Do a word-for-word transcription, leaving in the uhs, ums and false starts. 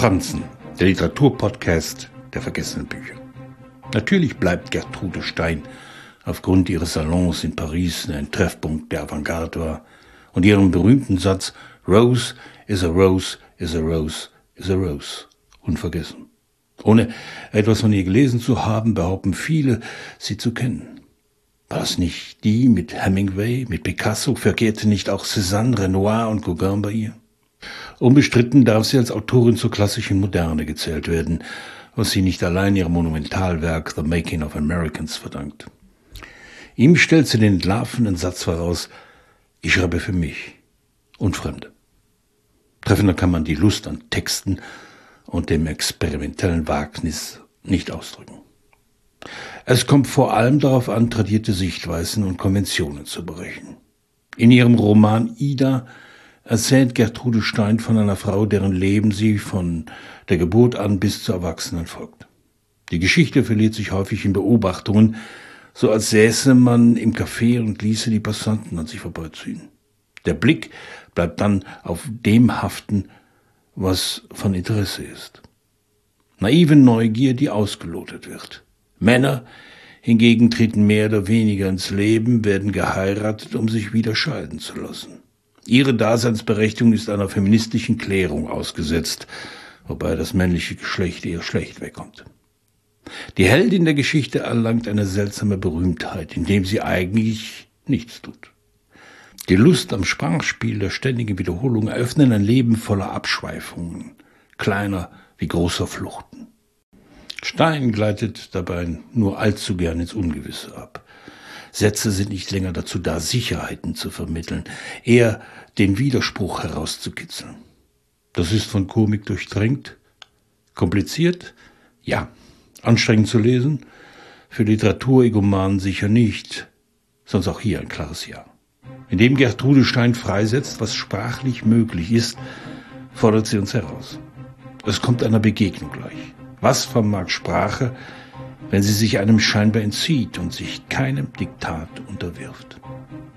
Franzen, der Literaturpodcast der vergessenen Bücher. Natürlich bleibt Gertrude Stein aufgrund ihres Salons in Paris ein Treffpunkt der Avantgarde war und ihren berühmten Satz Rose is a Rose is a Rose is a Rose unvergessen. Ohne etwas von ihr gelesen zu haben, behaupten viele, sie zu kennen. War es nicht die mit Hemingway, mit Picasso, verkehrte nicht auch Cézanne, Renoir und Gauguin bei ihr? Unbestritten darf sie als Autorin zur klassischen Moderne gezählt werden, was sie nicht allein ihrem Monumentalwerk The Making of Americans verdankt. Ihm stellt sie den entlarvenden Satz voraus, ich schreibe für mich und Fremde. Treffender kann man die Lust an Texten und dem experimentellen Wagnis nicht ausdrücken. Es kommt vor allem darauf an, tradierte Sichtweisen und Konventionen zu brechen. In ihrem Roman Ida erzählt Gertrude Stein von einer Frau, deren Leben sie von der Geburt an bis zur Erwachsenen folgt. Die Geschichte verliert sich häufig in Beobachtungen, so als säße man im Café und ließe die Passanten an sich vorbeiziehen. Der Blick bleibt dann auf dem haften, was von Interesse ist. Naive Neugier, die ausgelotet wird. Männer hingegen treten mehr oder weniger ins Leben, werden geheiratet, um sich wieder scheiden zu lassen. Ihre Daseinsberechtigung ist einer feministischen Klärung ausgesetzt, wobei das männliche Geschlecht eher schlecht wegkommt. Die Heldin der Geschichte erlangt eine seltsame Berühmtheit, indem sie eigentlich nichts tut. Die Lust am Sprachspiel der ständigen Wiederholung eröffnen ein Leben voller Abschweifungen, kleiner wie großer Fluchten. Stein gleitet dabei nur allzu gern ins Ungewisse ab. Sätze sind nicht länger dazu da, Sicherheiten zu vermitteln, eher den Widerspruch herauszukitzeln. Das ist von Komik durchdrängt. Kompliziert? Ja. Anstrengend zu lesen? Für Literaturegomanen sicher nicht, sonst auch hier ein klares Ja. Indem Gertrude Stein freisetzt, was sprachlich möglich ist, fordert sie uns heraus. Es kommt einer Begegnung gleich. Was vermag Sprache, wenn sie sich einem scheinbar entzieht und sich keinem Diktat unterwirft?